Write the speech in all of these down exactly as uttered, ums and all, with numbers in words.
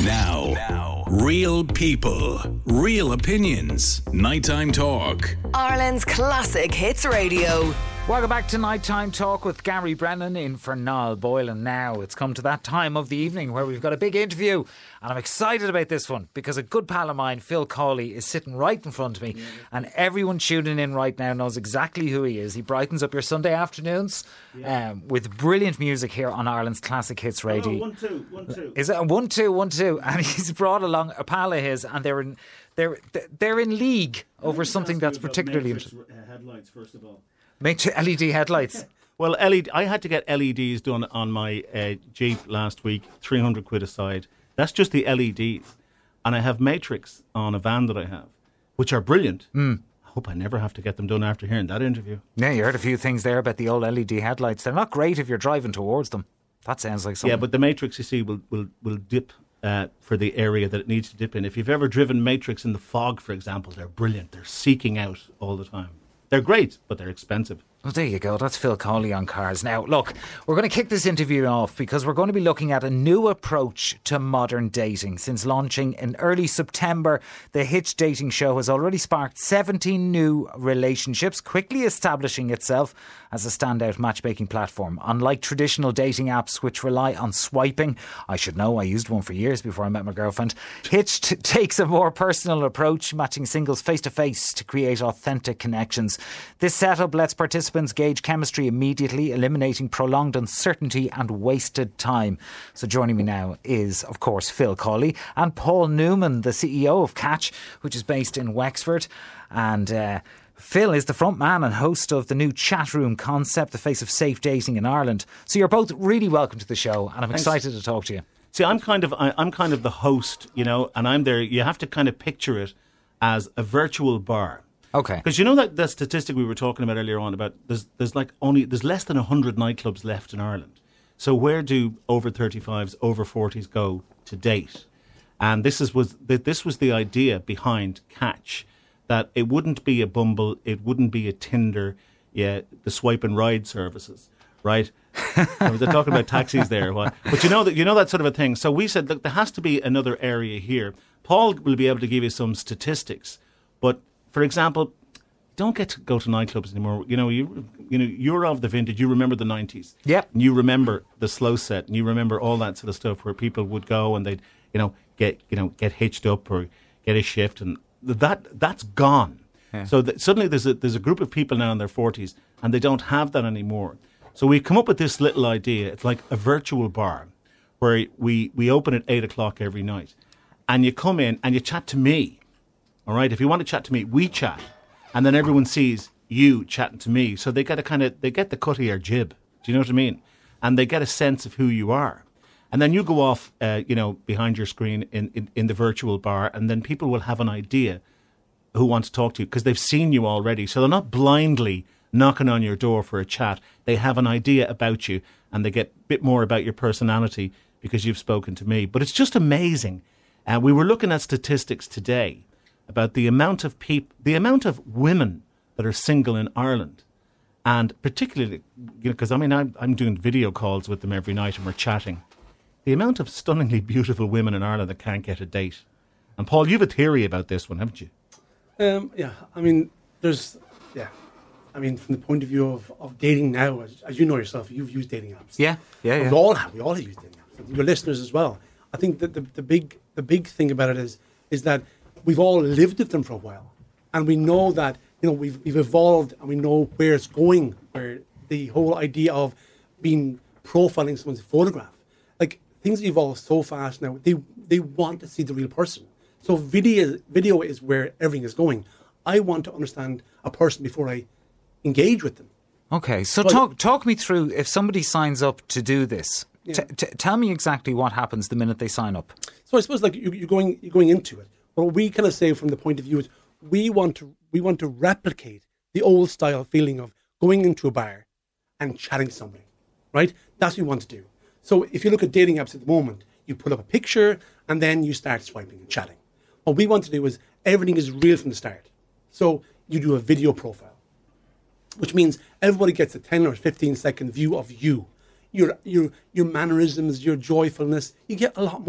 Now, now, real people, real opinions. Nighttime Talk. Ireland's classic hits radio. Welcome back to Nighttime Talk with Gary Brennan in for Niall Boylan. Now it's come to that time of the evening where we've got a big interview, and I'm excited about this one because a good pal of mine, Phil Cawley, is sitting right in front of me, yeah. and everyone tuning in right now knows exactly who he is. He brightens up your Sunday afternoons yeah. um, with brilliant music here on Ireland's classic hits radio. Oh, one two, one two. Is it a one two, one two? And he's brought along a pal of his, and they're in they're they're in league over something that's particularly interesting. Headlights, first of all. Make L E D headlights. Well, L E D, I had to get L E Ds done on my uh, Jeep last week, three hundred quid a side. That's just the L E Ds. And I have Matrix on a van that I have, which are brilliant. Mm. I hope I never have to get them done after hearing that interview. Yeah, you heard a few things there about the old L E D headlights. They're not great if you're driving towards them. That sounds like something. Yeah, but the Matrix, you see, will, will, will dip uh, for the area that it needs to dip in. If you've ever driven Matrix in the fog, for example, they're brilliant. They're seeking out all the time. They're great, but they're expensive. Well, there you go. That's Phil Cawley on cars. Now, look, we're going to kick this interview off because we're going to be looking at a new approach to modern dating. Since launching in early September, the Hitch dating show has already sparked seventeen new relationships, quickly establishing itself as a standout matchmaking platform. Unlike traditional dating apps which rely on swiping, I should know, I used one for years before I met my girlfriend, Hitch t- takes a more personal approach, matching singles face-to-face to create authentic connections. This setup lets participants gauge chemistry immediately, eliminating prolonged uncertainty and wasted time. So joining me now is, of course, Phil Cawley and Paul Newman, the C E O of Catch, which is based in Wexford. And uh, Phil is the front man and host of the new chat room concept, the face of safe dating in Ireland. So you're both really welcome to the show, and I'm Thanks. excited to talk to you. See, I'm kind of I, I'm kind of the host, you know, and I'm there. You have to kind of picture it as a virtual bar. Okay. Because you know that, that statistic we were talking about earlier on about there's there's like only there's less than one hundred nightclubs left in Ireland. So where do over thirty-fives, over forties go to date? And this is was this was the idea behind Catch, that it wouldn't be a Bumble, it wouldn't be a Tinder, yeah, the swipe and ride services, right? They're talking about taxis there, but you know that you know that sort of a thing. So we said, look, there has to be another area here. Paul will be able to give you some statistics, but for example, don't get to go to nightclubs anymore. You know, you you know, you're of the vintage. You remember the nineties. Yep. And you remember the slow set, and you remember all that sort of stuff where people would go and they'd, you know, get you know get hitched up or get a shift, and that that's gone. Yeah. So that suddenly there's a there's a group of people now in their forties, and they don't have that anymore. So we've come up with this little idea. It's like a virtual bar where we we open at eight o'clock every night, and you come in and you chat to me. All right, if you want to chat to me, we chat, and then everyone sees you chatting to me. So they get a kind of they get the cut of your jib. Do you know what I mean? And they get a sense of who you are, and then you go off, uh, you know, behind your screen in, in in the virtual bar, and then people will have an idea who want to talk to you because they've seen you already. So they're not blindly knocking on your door for a chat. They have an idea about you, and they get a bit more about your personality because you've spoken to me. But it's just amazing. And uh, we were looking at statistics today about the amount of people, the amount of women that are single in Ireland, and particularly, you know, because I mean, I'm, I'm doing video calls with them every night and we're chatting. The amount of stunningly beautiful women in Ireland that can't get a date. And Paul, you have a theory about this one, haven't you? Um, yeah, I mean, there's, yeah, I mean, from the point of view of, of dating now, as, as you know yourself, you've used dating apps. Yeah, yeah, yeah. We all have, we all have used dating apps. Your listeners as well. I think that the, the big, the big thing about it is, is that we've all lived with them for a while, and we know that, you know, we've we've evolved, and we know where it's going. Where the whole idea of being profiling someone's photograph, like things evolve so fast now. They they want to see the real person. So video video is where everything is going. I want to understand a person before I engage with them. Okay, so but, talk talk me through if somebody signs up to do this. Yeah. T- t- tell me exactly what happens the minute they sign up. So I suppose like you, you're going you're going into it. What we kind of say from the point of view is we want to we want to replicate the old style feeling of going into a bar and chatting to somebody, right? That's what we want to do. So if you look at dating apps at the moment, you put up a picture and then you start swiping and chatting. What we want to do is everything is real from the start. So you do a video profile, which means everybody gets a ten or fifteen second view of you. Your your your mannerisms, your joyfulness, you get a lot more.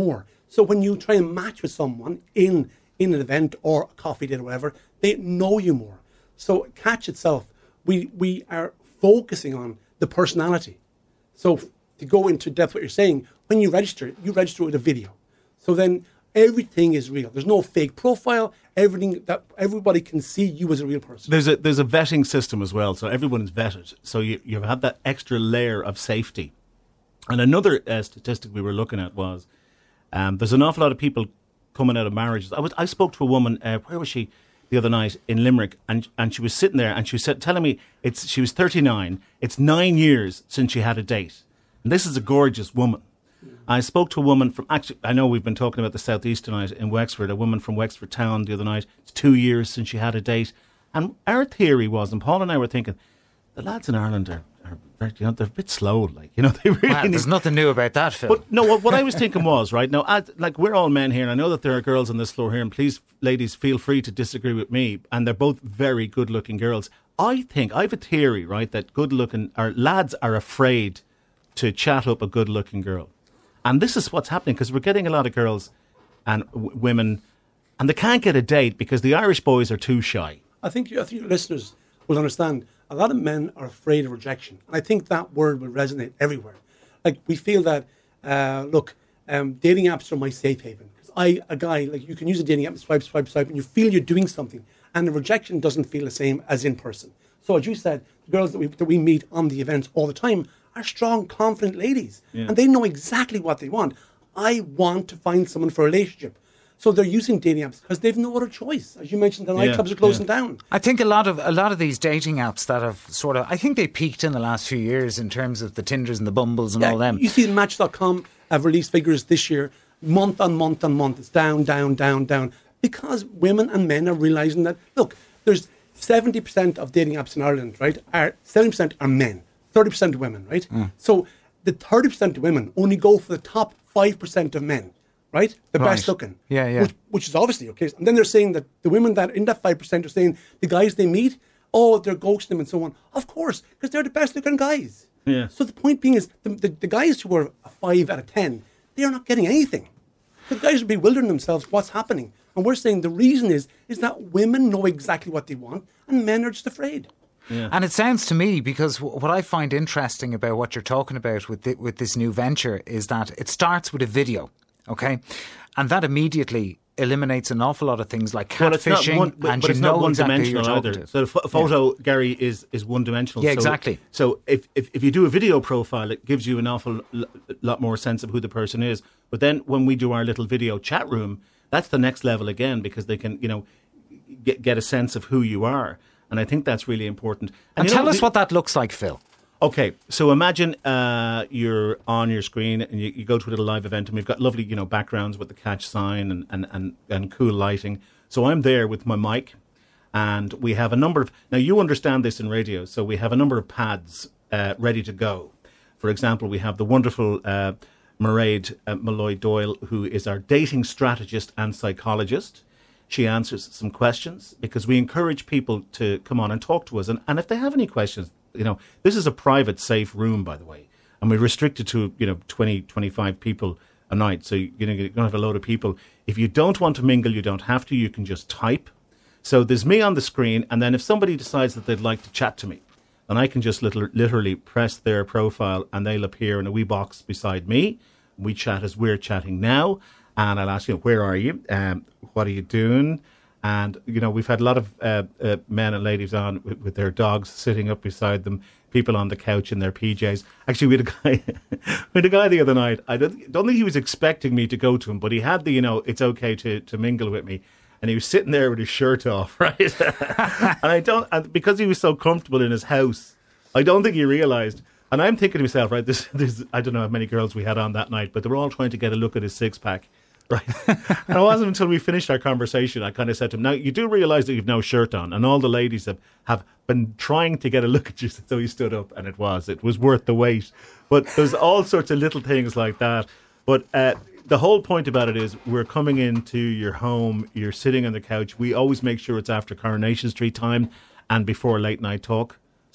So when you try and match with someone in in an event or a coffee date or whatever, they know you more. So Catch itself, we we are focusing on the personality. So to go into depth what you're saying, when you register, you register with a video. So then everything is real. There's no fake profile. Everything that everybody can see you as a real person. There's a there's a vetting system as well, so everyone is vetted. So you you've had that extra layer of safety. And another uh, statistic we were looking at was um, there's an awful lot of people coming out of marriages. I was I spoke to a woman. Uh, where was she the other night in Limerick? And and she was sitting there and she was said, telling me it's she was thirty-nine. It's nine years since she had a date, and this is a gorgeous woman. I spoke to a woman from, actually, I know we've been talking about the southeast tonight in Wexford, a woman from Wexford Town the other night. It's two years since she had a date. And our theory was, and Paul and I were thinking, the lads in Ireland are, are very, you know, they're a bit slow, like, you know, they really Wow, need... there's nothing new about that, Phil. But no, what, what I was thinking was, right, now, I, like, we're all men here, and I know that there are girls on this floor here, and please, ladies, feel free to disagree with me, and they're both very good-looking girls. I think, I have a theory, right, that good-looking, or lads are afraid to chat up a good-looking girl. And this is what's happening, because we're getting a lot of girls and w- women, and they can't get a date because the Irish boys are too shy. I think, I think your listeners will understand a lot of men are afraid of rejection. And I think that word will resonate everywhere. Like, we feel that, uh, look, um, dating apps are my safe haven. Because I, a guy, like, you can use a dating app and swipe, swipe, swipe, and you feel you're doing something. And the rejection doesn't feel the same as in person. So as you said, the girls that we, that we meet on the events all the time are strong, confident ladies. Yeah. And they know exactly what they want. I want to find someone for a relationship. So they're using dating apps because they've no other choice. As you mentioned, the yeah, nightclubs are closing yeah. down. I think a lot of a lot of these dating apps that have sort of, I think they peaked in the last few years in terms of the Tinders and the Bumbles and yeah, all them. You see Match dot com have released figures this year, month on month on month. It's down, down, down, down. Because women and men are realising that, look, there's seventy percent of dating apps in Ireland, right, are seventy percent are men. thirty percent of women, right? Mm. So the thirty percent of women only go for the top five percent of men, right? The right. best looking. Yeah, yeah. Which, which is obviously okay. And then they're saying that the women that in that five percent are saying the guys they meet, oh, they're ghosting them and so on. Of course, because they're the best looking guys. Yeah. So the point being is the, the, the guys who are a five out of ten, they are not getting anything. The guys are bewildering themselves what's happening. And we're saying the reason is is that women know exactly what they want and men are just afraid. Yeah. And it sounds to me, because w- what I find interesting about what you're talking about with th- with this new venture is that it starts with a video, okay? And that immediately eliminates an awful lot of things like catfishing, well, one, but, and but you it's know not one exactly who dimensional you're talking either. to. So the f- photo, yeah. Gary, is, is one dimensional. Yeah, so, exactly. So if, if if you do a video profile, it gives you an awful l- lot more sense of who the person is. But then when we do our little video chat room, that's the next level again, because they can, you know, get get a sense of who you are. And I think that's really important. And, and tell know, us the, what that looks like, Phil. Okay, so imagine uh, you're on your screen and you, you go to a little live event, and we've got lovely, you know, backgrounds with the Catch sign and, and, and, and cool lighting. So I'm there with my mic, and we have a number of... Now, you understand this in radio, so we have a number of pads uh, ready to go. For example, we have the wonderful uh, Mairead uh, Malloy Doyle, who is our dating strategist and psychologist. She answers some questions because we encourage people to come on and talk to us. And, and if they have any questions, you know, this is a private, safe room, by the way. And we restrict it to, you know, twenty, twenty-five people a night. So, you know, you're going to have a load of people. If you don't want to mingle, you don't have to. You can just type. So there's me on the screen. And then if somebody decides that they'd like to chat to me, then I can just little, literally press their profile and they'll appear in a wee box beside me. We chat as we're chatting now. And I'll ask you, where are you? Um, what are you doing? And, you know, we've had a lot of uh, uh, men and ladies on with, with their dogs sitting up beside them, people on the couch in their P Js. Actually, we had a guy, we had a guy the other night. I don't, don't think he was expecting me to go to him, but he had the, you know, it's okay to, to mingle with me. And he was sitting there with his shirt off, right? and I don't, and because he was so comfortable in his house, I don't think he realised. And I'm thinking to myself, right, this, this, I don't know how many girls we had on that night, but they were all trying to get a look at his six pack. Right. And it wasn't until we finished our conversation I kind of said to him, now you do realise that you've no shirt on, and all the ladies have, have been trying to get a look at you. So he stood up, and it was it was worth the wait. But there's all sorts of little things like that. But uh, the whole point about it is we're coming into your home, you're sitting on the couch. We always make sure it's after Coronation Street time and before late night talk.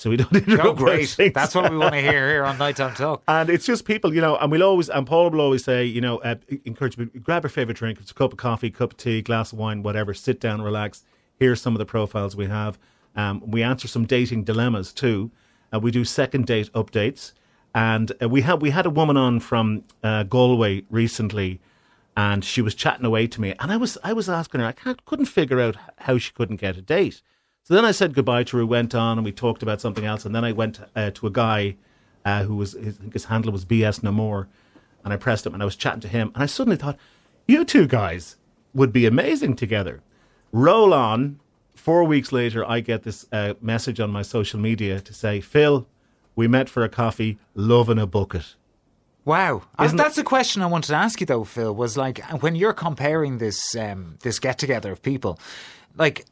so we don't interrupt. Oh, great. things. That's what we want to hear here on Nighttime Talk. And it's just people, you know, and we'll always, and Paul will always say, you know, uh, encourage people, grab your favourite drink. If it's a cup of coffee, cup of tea, glass of wine, whatever. Sit down, relax. Here's some of the profiles we have. Um, we answer some dating dilemmas too. Uh, we do second date updates. And uh, we had we had a woman on from uh, Galway recently, and she was chatting away to me, and I was I was asking her, I can't, couldn't figure out how she couldn't get a date. So then I said goodbye to her, went on, and we talked about something else, and then I went uh, to a guy uh, who was, I think his handle was B S No More, and I pressed him, and I was chatting to him, and I suddenly thought, you two guys would be amazing together. Roll on. Four weeks later, I get this uh, message on my social media to say, Phil, we met for a coffee, love in a bucket. Wow. Isn't That's a question I wanted to ask you though, Phil, was like, when you're comparing this um, this get-together of people, like,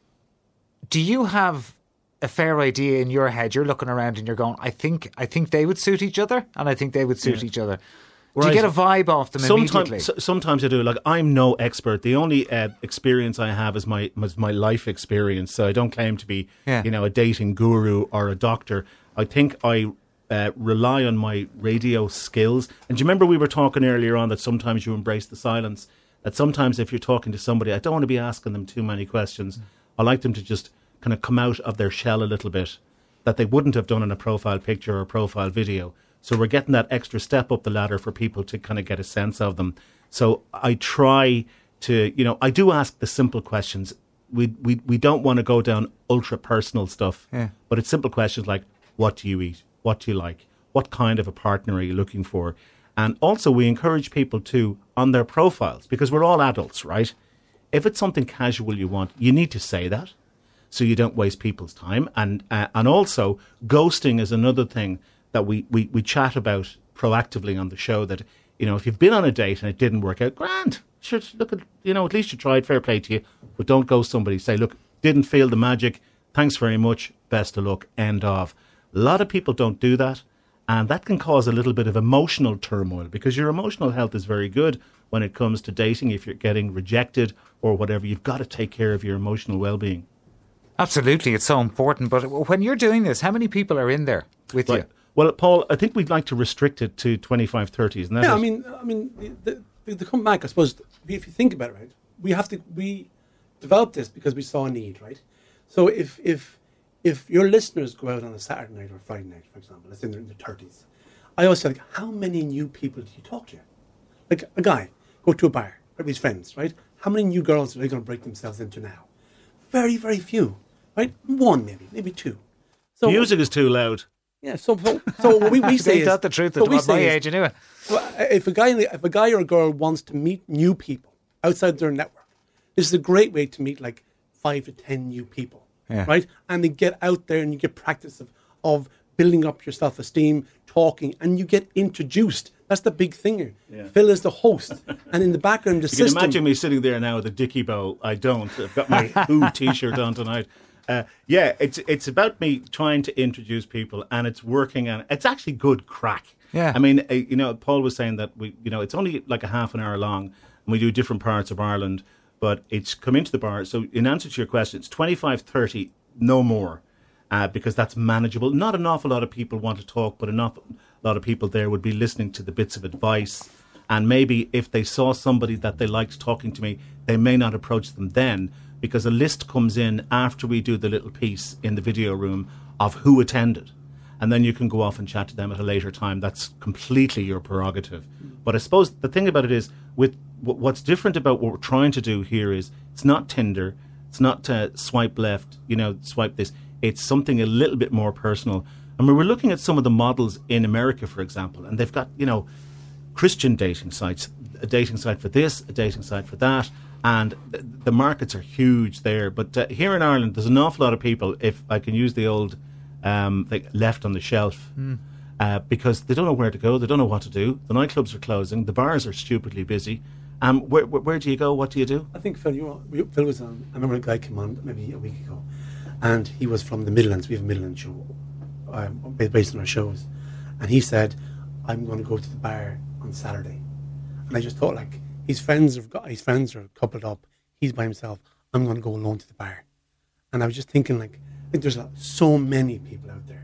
do you have a fair idea in your head? You're looking around and you're going, I think I think they would suit each other, and I think they would suit yeah. each other. Right. Do you get a vibe off them sometimes, immediately? s- sometimes I do. Like, I'm no expert. The only uh, experience I have is my is my life experience. So I don't claim to be, Yeah. you know, a dating guru or a doctor. I think I uh, rely on my radio skills. And do you remember we were talking earlier on that sometimes you embrace the silence? That sometimes if you're talking to somebody, I don't want to be asking them too many questions. I like them to just kind of come out of their shell a little bit, that they wouldn't have done in a profile picture or a profile video. So we're getting that extra step up the ladder for people to kind of get a sense of them. So I try to, you know, I do ask the simple questions. We we we don't want to go down ultra personal stuff, Yeah. but it's simple questions like, what do you eat? What do you like? What kind of a partner are you looking for? And also we encourage people to, on their profiles, because we're all adults, right? If it's something casual you want, you need to say that so you don't waste people's time. And uh, and also ghosting is another thing that we, we, we chat about proactively on the show, that, you know, if you've been on a date and it didn't work out, grand. Sure, look at, you know, at least you tried, fair play to you. But don't ghost somebody. Say, look, didn't feel the magic. Thanks very much. Best of luck. End of. A lot of people don't do that. And that can cause a little bit of emotional turmoil, because your emotional health is very good when it comes to dating. If you're getting rejected or whatever, you've got to take care of your emotional well-being. Absolutely, it's so important. But when you're doing this, how many people are in there with Right. you? Well, Paul, I think we'd like to restrict it to twenty-five, thirty, isn't that Yeah, it? I mean, I mean, the, the, the come back. I suppose if you think about it, right, we have to we developed this because we saw a need, right? So if if if your listeners go out on a Saturday night or a Friday night, for example, let's say they're in their thirties, I always say, like, how many new people do you talk to? Like a guy go to a bar with his friends, right? How many new girls are they going to break themselves into now? Very, very few, right? One maybe, maybe two. So Music is too loud. yeah, so so, so what we, we say Ain't is that the truth? so At we my say is, age, anyway. well, if a guy if a guy or a girl wants to meet new people outside their network, this is a great way to meet like five to ten new people, Yeah. right? And they get out there and you get practice of of building up your self esteem, talking, and you get introduced. That's the big thing here. Yeah. Phil is the host, and in the background, the You system. can imagine me sitting there now with a Dickie bow. I don't. I've got my Who T-shirt on tonight. Uh, yeah, it's it's about me trying to introduce people, and it's working, and it's actually good crack. Yeah. I mean, uh, you know, Paul was saying that we, you know, it's only like a half an hour long, and we do different parts of Ireland, but it's come into the bar. So, in answer to your question, it's twenty-five, thirty, no more, uh, because that's manageable. Not an awful lot of people want to talk, but enough a lot of people there would be listening to the bits of advice. And maybe if they saw somebody that they liked talking to me, they may not approach them then, because a list comes in after we do the little piece in the video room of who attended. And then you can go off and chat to them at a later time. That's completely your prerogative. But I suppose the thing about it is, with what's different about what we're trying to do here is, it's not Tinder, it's not uh, swipe left, you know, swipe this. It's something a little bit more personal. And we were looking at some of the models in America, for example, and they've got, you know, Christian dating sites, a dating site for this, a dating site for that, and th- the markets are huge there. But uh, here in Ireland, there's an awful lot of people, if I can use the old, um, like left on the shelf, mm. uh, because they don't know where to go, they don't know what to do. The nightclubs are closing, the bars are stupidly busy. Um, where, where, where do you go? What do you do? I think Phil, you were, Phil was on. I remember a guy came on maybe a week ago, and he was from the Midlands. We have a Midland show, um, based on our shows, and he said, "I'm going to go to the bar on Saturday," and I just thought, like, his friends have got his friends are coupled up. He's by himself. I'm going to go alone to the bar, and I was just thinking, like, I think there's uh, so many people out there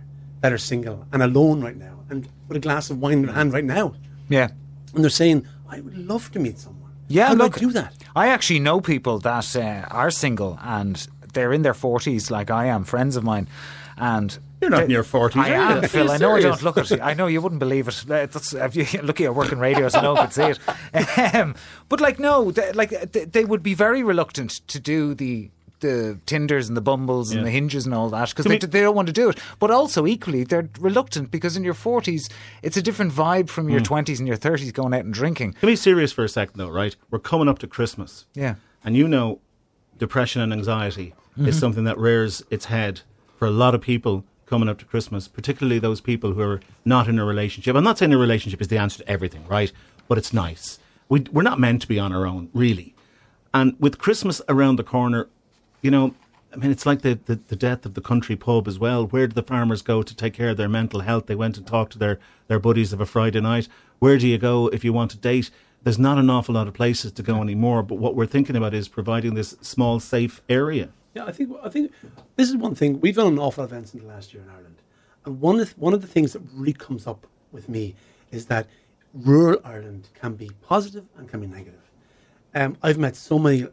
better single and alone right now and with a glass of wine in their hand right now. Yeah. And they're saying, I would love to meet someone. Yeah, How do look, I do that? I actually know people that uh, are single and they're in their forties, like I am, friends of mine, and You're not they- in your forties, I are you? am, Are Phil. you I know I serious? don't look at it. I know you wouldn't believe it. Uh, That's, if you look at working radio, so no one could see it. Um, but like, no, they, like they, they would be very reluctant to do the. the Tinders and the Bumbles and Yeah. the Hinges and all that because To they, me- they don't want to do it. But also equally they're reluctant because in your forties it's a different vibe from Hmm. your twenties and your thirties going out and drinking. Can we be serious for a second, though, right? We're coming up to Christmas. Yeah. And you know, depression and anxiety Mm-hmm. is something that rears its head for a lot of people coming up to Christmas, particularly those people who are not in a relationship. I'm not saying a relationship is the answer to everything, right? But it's nice. We, we're not meant to be on our own, really. And with Christmas around the corner, you know, I mean, it's like the, the, the death of the country pub as well. Where do the farmers go to take care of their mental health? They went and talked to their, their buddies of a Friday night. Where do you go if you want to date? There's not an awful lot of places to go anymore. But what we're thinking about is providing this small, safe area. Yeah, I think I think this is one thing. We've done an awful lot of events in the last year in Ireland. And one of, the, one of the things that really comes up with me is that rural Ireland can be positive and can be negative. Um, I've met so many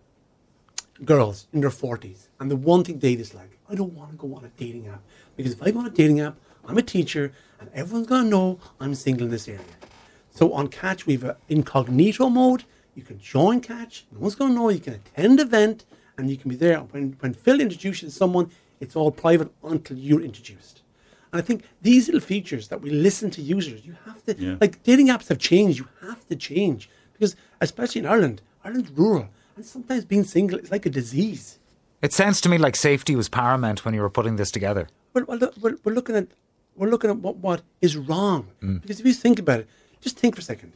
girls in their forties, and the one thing they dislike, I don't want to go on a dating app, because if I go on a dating app, I'm a teacher, and everyone's going to know I'm single in this area. So on Catch, we have an incognito mode. You can join Catch, no one's going to know, you can attend an event, and you can be there. When, when Phil introduces you to someone, it's all private until you're introduced. And I think these little features that we listen to users, you have to, Yeah. like dating apps have changed, you have to change. Because especially in Ireland, Ireland's rural, and sometimes being single is like a disease. It sounds to me like safety was paramount when you were putting this together. We're, we're, we're we're looking at we're looking at what, what is wrong. Mm. Because if you think about it, just think for a second.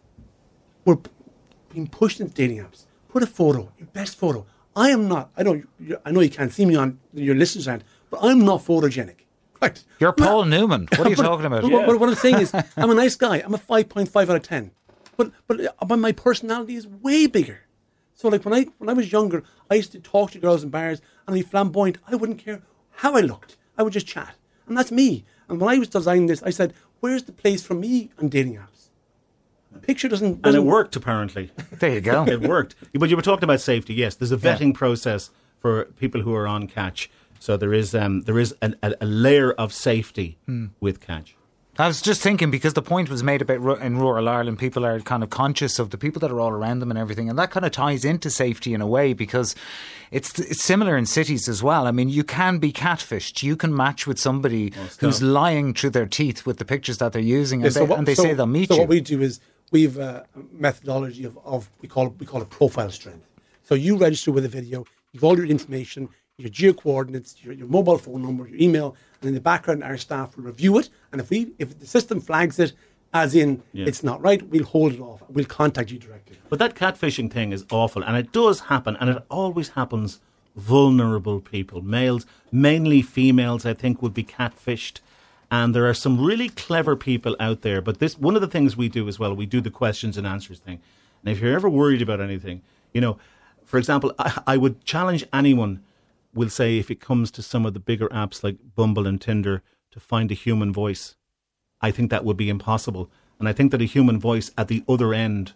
We're p- being pushed into dating apps. Put a photo, your best photo. I am not. I know. You, I know you can't see me on your listeners' hand, but I'm not photogenic. Right? You're Well, Paul Newman. What are you but- talking about? But, but what I'm saying is, I'm a nice guy. I'm a five point five out of ten. But but uh, but my personality is way bigger. So like when I when I was younger, I used to talk to girls in bars and I'd be flamboyant. I wouldn't care how I looked. I would just chat, and that's me. And when I was designing this, I said, "Where's the place for me on dating apps?" The picture doesn't. And it doesn't worked, apparently. There you go. It worked. But you were talking about safety. Yes, there's a vetting process for people who are on Catch. So there is um, there is an, a, a layer of safety with Catch. I was just thinking because the point was made about ru- in rural Ireland, people are kind of conscious of the people that are all around them and everything, and that kind of ties into safety in a way because it's, it's similar in cities as well. I mean, you can be catfished. You can match with somebody who's lying through their teeth with the pictures that they're using, and, Yeah, so they, what- and they so- say they'll meet so you. what we do is we've a methodology of, of we call it, we call it profile strength. So you register with a video, you've all your information, your geo coordinates, your, your mobile phone number, your email, and in the background our staff will review it. And if we if the system flags it as in Yeah. it's not right, we'll hold it off. We'll contact you directly. But that catfishing thing is awful, and it does happen, and it always happens. Vulnerable people, males, mainly females, I think, would be catfished. And there are some really clever people out there. But this, one of the things we do as well, we do the questions and answers thing. And if you're ever worried about anything, you know, for example, I, I would challenge anyone, will say, if it comes to some of the bigger apps like Bumble and Tinder, to find a human voice. I think that would be impossible. And I think that a human voice at the other end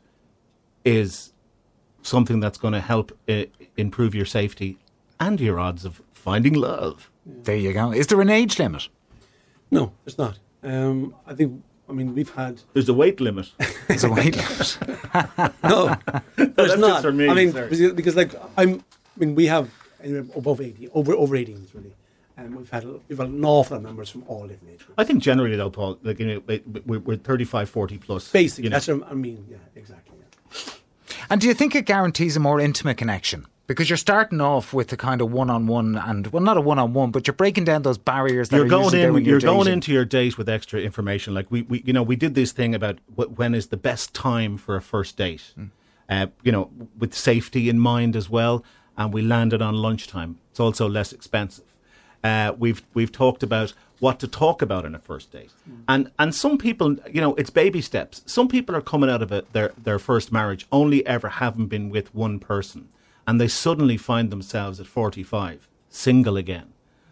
is something that's going to help uh, improve your safety and your odds of finding love. There you go. Is there an age limit? No, it's not. Um, I think. I mean, we've had There's a weight limit. There's a weight limit. no. There's That's not. just for me, I mean, sorry. because, because like I'm. I mean, we have anyway, above eighty, over over eighteens really, and we've had a- we've had an awful lot of members from all different age groups. I think generally though, Paul, like, you know, it- we're, we're thirty-five, forty plus. Basically, you know. that's what I mean. Yeah, exactly. Yeah. And do you think it guarantees a more intimate connection? Because you're starting off with the kind of one-on-one and, well, not a one-on-one, but you're breaking down those barriers that You're are going usually there in. when You're you're going dating. into your date with extra information. Like we, we, you know, we did this thing about wh- when is the best time for a first date. Mm. Uh, you know, with safety in mind as well. And we landed on lunchtime. It's also less expensive. Uh, we've we've talked about what to talk about in a first date, Mm. and and some people, you know, it's baby steps. Some people are coming out of it, their their first marriage only ever having been with one person, and they suddenly find themselves at forty-five single again.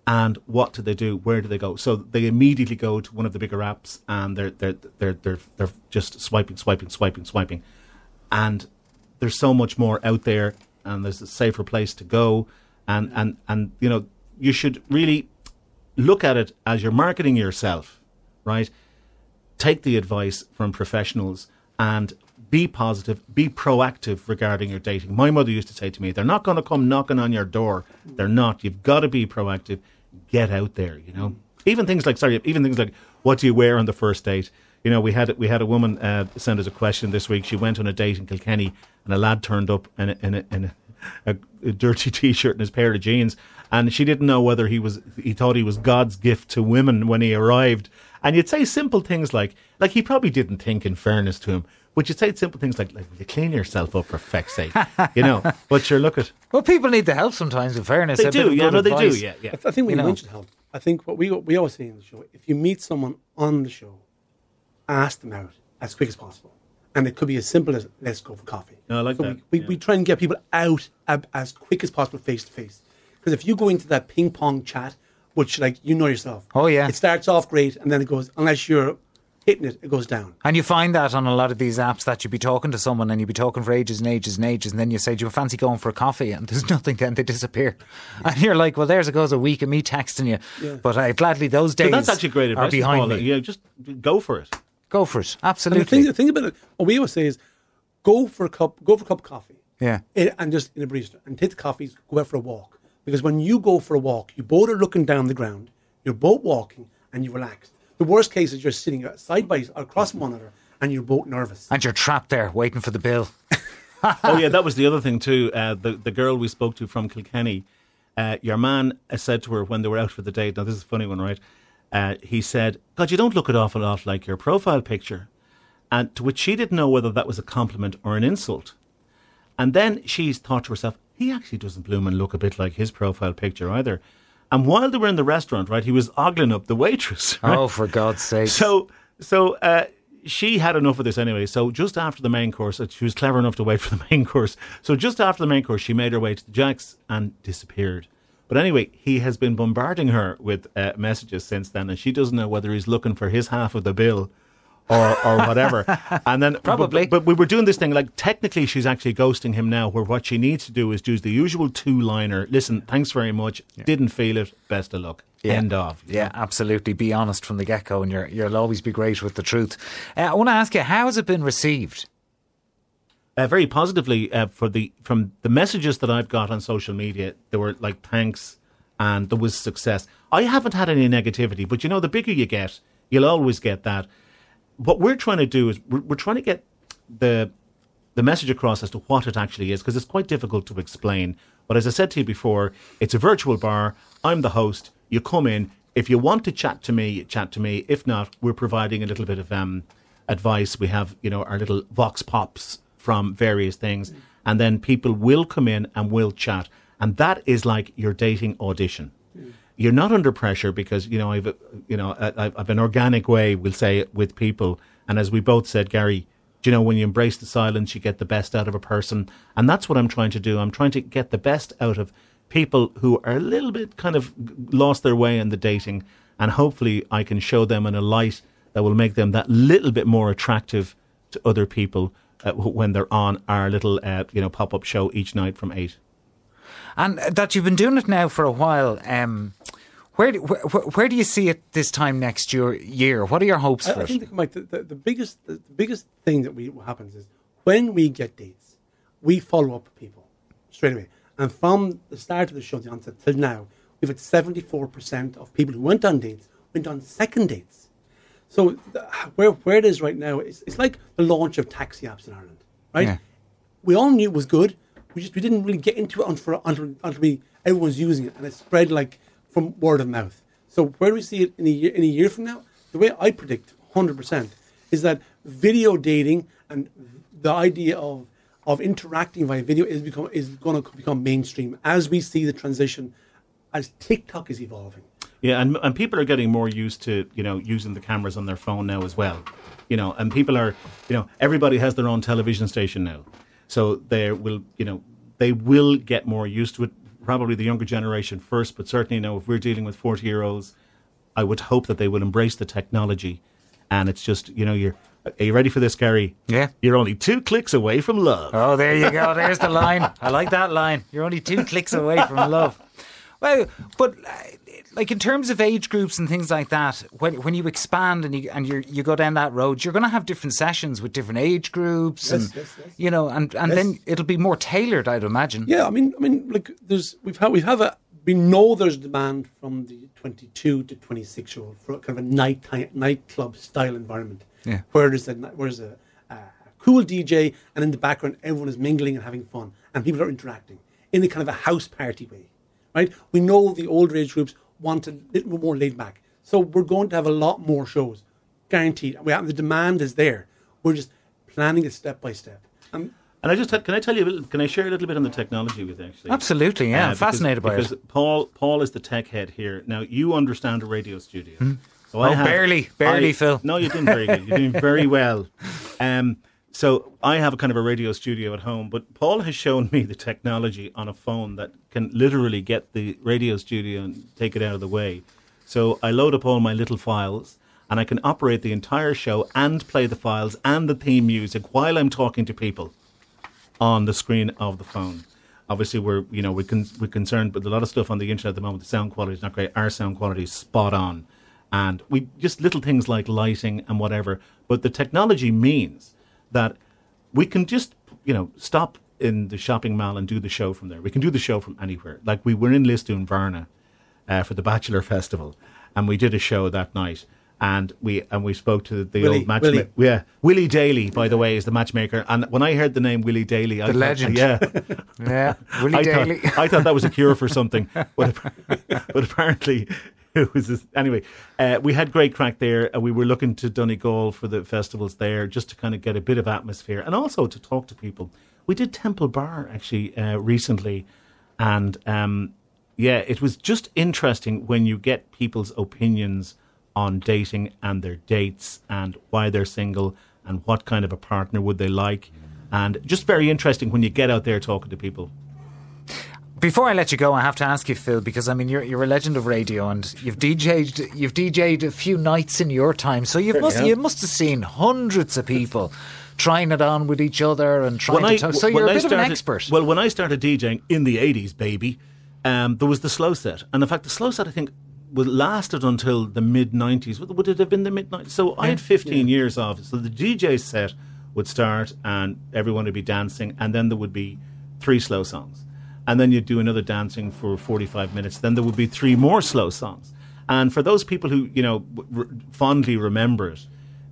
And what do they do? Where do they go? So they immediately go to one of the bigger apps, and they're they're they're they're they're just swiping, swiping, swiping, swiping. And there's so much more out there, and there's a safer place to go. And and and you know, you should really look at it as you're marketing yourself, right? Take the advice from professionals and be positive, be proactive regarding your dating. My mother used to say to me, they're not going to come knocking on your door. They're not. You've got to be proactive. Get out there, you know. Even things like, sorry, even things like, what do you wear on the first date? You know, we had we had a woman uh, send us a question this week. She went on a date in Kilkenny, and a lad turned up in a, in a, in a, a, a dirty T-shirt and his pair of jeans, and she didn't know whether he was. He thought he was God's gift to women when he arrived. And you'd say simple things like, like he probably didn't think, in fairness to him, but you'd say simple things like, like, you clean yourself up for feck's sake, you know. But sure, look at. Well, people need the help sometimes. In fairness, they a do. bit of Yeah, good no, they advice. do. Yeah, yeah. I think we You know. mentioned help. I think what we we always say in the show: if you meet someone on the show, ask them out as quick as possible, and it could be as simple as "let's go for coffee." No, I like so that. We, we, Yeah. we try and get people out ab- as quick as possible, face to face. Because if you go into that ping pong chat, which, like, you know yourself, Oh, yeah. it starts off great, and then it goes, unless you're hitting it, it goes down. And you find that on a lot of these apps that you'd be talking to someone and you'd be talking for ages and ages and ages, and then you say, do you fancy going for a coffee? And there's nothing, then they disappear. And you're like, well, there's it goes a week of me texting you. Yeah. But uh, gladly those days But that's actually great are advice, behind Paul. me. Yeah, just go for it. Go for it. And Absolutely. the thing, the thing about it, what we always say is, go for a cup, go for a cup of coffee. Yeah. It, and just in a barista, and take the coffees, go out for a walk. Because when you go for a walk, you both are looking down the ground, you're both walking, and you relax. The worst case is you're sitting side by side across one another, and you're both nervous. And you're trapped there waiting for the bill. Oh yeah, that was the other thing too. Uh, the the girl we spoke to from Kilkenny, uh, your man uh, said to her when they were out for the date. Now this is a funny one, right? Uh, he said, "God, you don't look an awful lot like your profile picture," and to which she didn't know whether that was a compliment or an insult. And then she's thought to herself, he actually doesn't bloom and look a bit like his profile picture either. And while they were in the restaurant, right, he was ogling up the waitress. Right? Oh, for God's sake. So, so uh, she had enough of this anyway. So just after the main course, uh, she was clever enough to wait for the main course. So just after the main course, she made her way to the Jacks and disappeared. But anyway, he has been bombarding her with uh, messages since then, and she doesn't know whether he's looking for his half of the bill or or whatever. And then Probably. But, but we were doing this thing, like technically she's actually ghosting him now, where what she needs to do is do the usual two-liner. Listen, thanks very much. Didn't feel it. Best of luck. Yeah. End of. Yeah, absolutely. Be honest from the get-go, and you're, you'll always be great with the truth. Uh, I want to ask you, how has it been received? Uh, very positively uh, for the from the messages that I've got on social media. There were like thanks, and there was success. I haven't had any negativity, but you know, the bigger you get, you'll always get that. What we're trying to do is we're, we're trying to get the the message across as to what it actually is, because it's quite difficult to explain. But as I said to you before, it's a virtual bar. I'm the host. You come in. If you want to chat to me, chat to me. If not, we're providing a little bit of um, advice. We have, you know, our little vox pops from various things, and then people will come in and will chat, and that is like your dating audition. You're not under pressure because, you know, I've, you know, I, I've an organic way, we'll say, with people. And as we both said, Gary, do you know, when you embrace the silence, you get the best out of a person. And that's what I'm trying to do. I'm trying to get the best out of people who are a little bit kind of lost their way in the dating. And hopefully I can show them in a light that will make them that little bit more attractive to other people uh, when they're on our little, uh, you know, pop-up show each night from eight. And that you've been doing it now for a while. Um, where, do, where where do you see it this time next year? year? What are your hopes I, for I it? think, Mike, the, the, the biggest the, the biggest thing that we what happens is when we get dates, we follow up with people straight away. And from the start of the show, the onset till now, we've had seventy-four percent of people who went on dates went on second dates. So the, where where it is right now, it's, it's like the launch of taxi apps in Ireland, right? Yeah. We all knew it was good. We just we didn't really get into it until until, until we everyone's using it, and it spread like from word of mouth. So where do we see it in a year in a year from now? The way I predict, one hundred percent, is that video dating and the idea of of interacting via video is become is going to become mainstream as we see the transition as TikTok is evolving. Yeah, and and people are getting more used to, you know, using the cameras on their phone now as well. You know, and people are, you know, everybody has their own television station now. So they will, you know, they will get more used to it. probably the younger generation first, but certainly, you know, if we're dealing with forty-year-olds, I would hope that they will embrace the technology. And it's just, you know, you're... Are you ready for this, Gary? Yeah. You're only two clicks away from love. Oh, there you go. There's the line. I like that line. You're only two clicks away from love. Well, but uh, like in terms of age groups and things like that, when when you expand and you and you you go down that road, you're going to have different sessions with different age groups, Yes, and yes, yes. you know, and, and Yes. then it'll be more tailored, I'd imagine. Yeah, I mean, I mean, like there's we've had we have a we know there's demand from the twenty-two to twenty-six year old for kind of a night nightclub style environment. Yeah. Where there's a where there's a, a cool D J and in the background everyone is mingling and having fun and people are interacting in a kind of a house party way, right? We know the older age groups want a little bit more laid back, so we're going to have a lot more shows, guaranteed. We have, the demand is there. We're just planning it step by step. Um, And I just had, can I tell you a little, can I share a little bit on the technology with you, actually? Absolutely, yeah. Uh, I'm fascinated by because it. Paul, Paul is the tech head here. Now, you understand a radio studio. So Oh, barely, barely, Phil. No, you're doing very good. You're doing very well. Um, so I have a kind of a radio studio at home, but Paul has shown me the technology on a phone that can literally get the radio studio and take it out of the way. So I load up all my little files and I can operate the entire show and play the files and the theme music while I'm talking to people on the screen of the phone. Obviously, we're you know we con- we're concerned with a lot of stuff on the internet at the moment. The sound quality is not great. Our sound quality is spot on, and we just little things like lighting and whatever. But the technology means that we can just you know stop in the shopping mall and do the show from there. We can do the show from anywhere. Like we were in Lisdoon, Varna, uh, for the Bachelor Festival, and we did a show that night. And we and we spoke to the Willie, old matchmaker. Willie. Yeah, Willie Daly, by the way, is the matchmaker. And when I heard the name Willie Daly, I The thought, legend. yeah, Yeah, Willie I Daly. thought I thought that was a cure for something, but, but apparently it was. This, anyway, uh, we had great crack there. Uh, we were looking to Donegal for the festivals there, just to kind of get a bit of atmosphere and also to talk to people. We did Temple Bar actually uh, recently, and um, yeah, it was just interesting when you get people's opinions on dating and their dates and why they're single and what kind of a partner would they like, and just very interesting when you get out there talking to people. Before I let you go, I have to ask you, Phil, because I mean you're you're a legend of radio, and you've D J'd you've D J'd a few nights in your time, so you must yeah. you must have seen hundreds of people trying it on with each other and trying to talk. So when you're a I bit of an started- expert. Well, when I started DJing in the eighties, baby, um, there was the slow set, and in fact, the slow set I think was lasted until the mid nineties. Would would it have been the mid nineties? So I had fifteen years of it. So the D J set would start, and everyone would be dancing, and then there would be three slow songs. And then you'd do another dancing for forty-five minutes. Then there would be three more slow songs. And for those people who, you know, r- fondly remember it,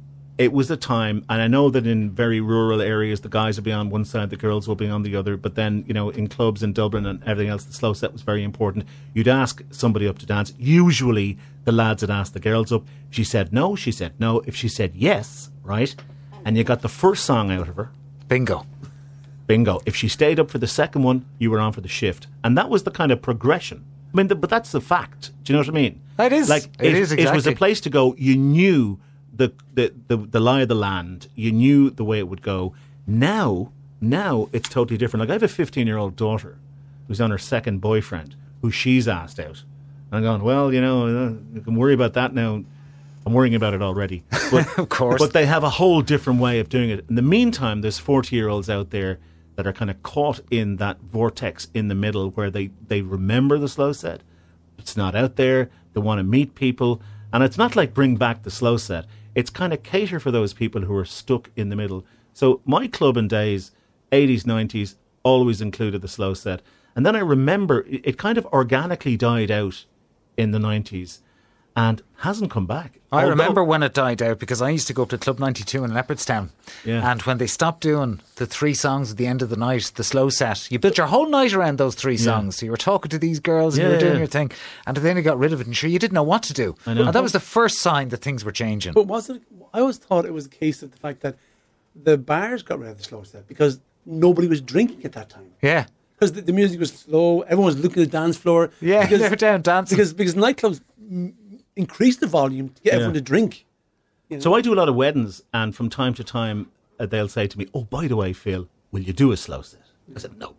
it was a time, and I know that in very rural areas, the guys will be on one side, the girls will be on the other. But then, you know, in clubs in Dublin and everything else, the slow set was very important. You'd ask somebody up to dance. Usually, the lads would ask the girls up. If she said no, she said no. If she said yes, right, and you got the first song out of her, Bingo. bingo. If she stayed up for the second one, you were on for the shift. And that was the kind of progression. I mean, the, but that's the fact. Do you know what I mean? It is. Like, It is It was a exactly. place to go. You knew the, the, the, the lie of the land. You knew the way it would go. Now, now it's totally different. Like, I have a fifteen-year-old daughter who's on her second boyfriend, who she's asked out. And I'm going, well, you know, uh, you can worry about that now. I'm worrying about it already. But, Of course. But they have a whole different way of doing it. In the meantime, there's forty-year-olds out there that are kind of caught in that vortex in the middle where they, they remember the slow set. It's not out there. They want to meet people. And it's not like bring back the slow set. It's kind of cater for those people who are stuck in the middle. So my clubbing days, eighties, nineties, always included the slow set. And then I remember it, it kind of organically died out in the nineties and hasn't come back. I Although- remember when it died out because I used to go up to Club ninety-two in Leopardstown. Yeah. And when they stopped doing the three songs at the end of the night, the slow set, you built your whole night around those three songs. So you were talking to these girls and you Yeah, were doing yeah. your thing. And then you got rid of it and sure, you didn't know what to do. I know. And that was the first sign that things were changing. But was it? I always thought it was a case of the fact that the bars got rid of the slow set because nobody was drinking at that time. Yeah. Because the, the music was slow, everyone was looking at the dance floor. Yeah, because, they were down dancing. Because because nightclubs mm, increased the volume to get everyone to drink. You know? So I do a lot of weddings, and from time to time uh, they'll say to me, "Oh, by the way, Phil, will you do a slow set?" I said, "No problem."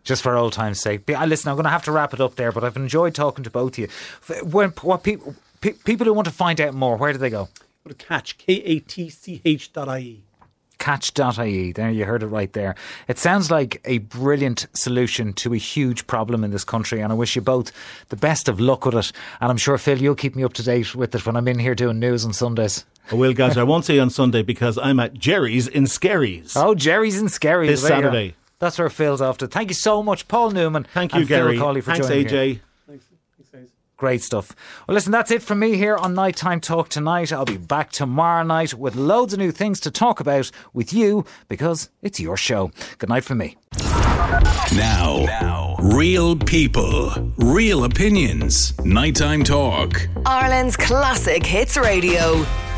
Just for old time's sake. But, uh, listen, I'm going to have to wrap it up there, but I've enjoyed talking to both of you. When, what people, pe- people who want to find out more, where do they go? Go to Catch, K A T C H dot I E. Catch dot I E. There, you heard it right there. It sounds like a brilliant solution to a huge problem in this country, and I wish you both the best of luck with it. And I'm sure, Phil, you'll keep me up to date with it when I'm in here doing news on Sundays. I will, guys. I won't say on Sunday because I'm at Jerry's in Skerries. Oh, Jerry's in Skerries. This There you go. Saturday. That's where Phil's off to. Thank you so much, Paul Newman. Thank you, and Gary. Phil Cawley, for Thanks, joining A me here. J. Thanks. Thanks, guys. Great stuff. Well, listen, that's it from me here on Nighttime Talk tonight. I'll be back tomorrow night with loads of new things to talk about with you because it's your show. Good night from me. Now, now, real people, real opinions. Nighttime Talk. Ireland's classic hits radio.